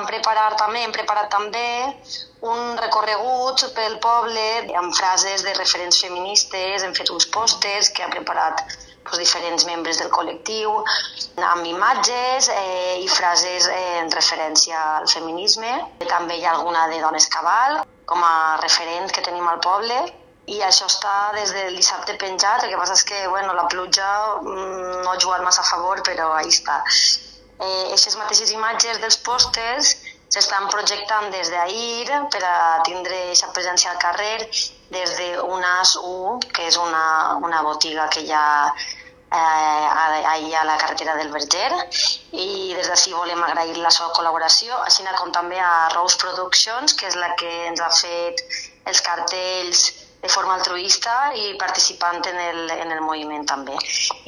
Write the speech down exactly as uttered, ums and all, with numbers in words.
vam preparar també, hem preparat també un recorregut pel poble amb frases de referents feministes, hem fet uns pòsters que han preparat doncs, diferents membres del col·lectiu, amb imatges eh, i frases eh, en referència al feminisme. També hi ha alguna de Dones Cabal, com a referent que tenim al poble, i això està des del dissabte penjat. El que passa és que bueno, la pluja mm, no ha jugat massa a favor, però ahí està. Eh, aquestes mateixes imatges dels pòsters s'estan projectant des d'ahir per a tindre aquesta presència al carrer des d'Unas U, que és una, una botiga que hi ha eh, allà a la carretera del Verger, i des d'ací volem agrair la seva col·laboració, així com també a Rose Productions, que és la que ens ha fet els cartells de forma altruista i participant en el, en el moviment també.